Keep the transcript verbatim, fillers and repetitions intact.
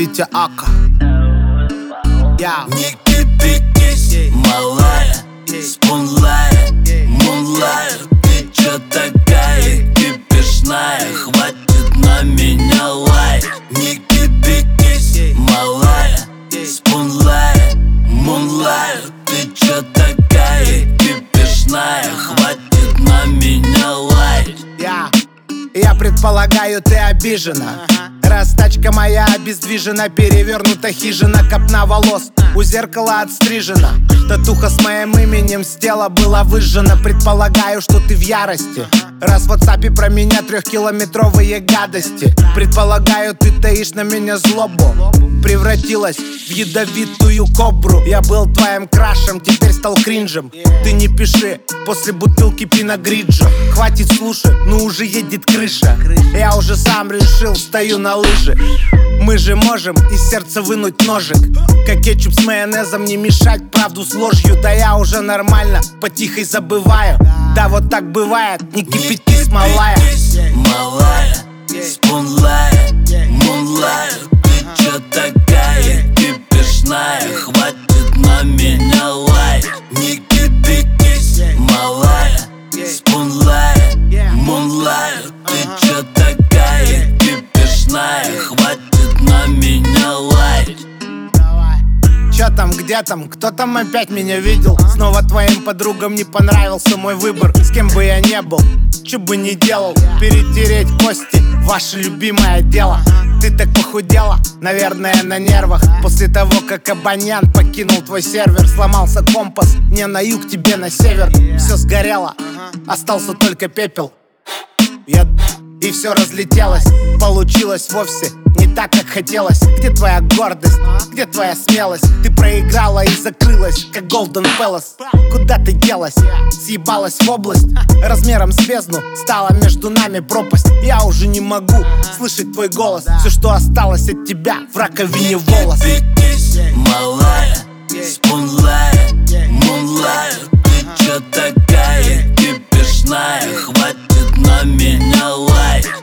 Витя Ака. Я. Не кипятись, малая, спунлая, мунлая. Ты чё такая кипишная? Хватит на меня лайк. Не кипятись, малая, спунлая, мунлая. Ты чё такая кипишная? Хватит на меня лайк. Я. Я предполагаю, ты обижена, раз тачка моя обездвижена, перевернута хижина, копна волос у зеркала отстрижена. Татуха с моим именем с тела была выжжена. Предполагаю, что ты в ярости, раз в ватсапе про меня трехкилометровые гадости. Предполагаю, ты таишь на меня злобу, превратилась в ядовитую кобру. Я был твоим крашем, теперь стал кринжем. Ты не пиши после бутылки пиногриджо. Хватит слушать, ну уже едет крыша. Я уже сам решил, встаю на лыжи. Мы же можем из сердца вынуть ножик, как кетчуп с майонезом, не мешать правду с ложью. Да я уже нормально, потихой забываю. Да вот так бывает, не кипятись, малая. Малая, спунлая, мунлая. Ты чё такая кипишная? Хватит на меня лайк. Не кипятись, малая, спунлая, мунлая. Ты чё такая кипишная? Хватит на меня лайк. Чё там, где там, кто там опять меня видел? Снова твоим подругам не понравился мой выбор. С кем бы я не был, чё бы не делал, перетереть кости — ваше любимое дело. Ты так похудела, наверное, на нервах, после того, как абонент покинул твой сервер. Сломался компас, не на юг, тебе на север. Все сгорело, остался только пепел. Я... И все разлетелось, получилось вовсе не так, как хотелось. Где твоя гордость, где твоя смелость? Ты проиграла и закрылась, как Golden Palace. Куда ты делась? Съебалась в область размером с бездну, стала между нами пропасть. Я уже не могу слышать твой голос. Все, что осталось от тебя, в раковине волос. Малая, спунлая, мунлая. Ты чё такая кипишная? Хватит на меня лайк.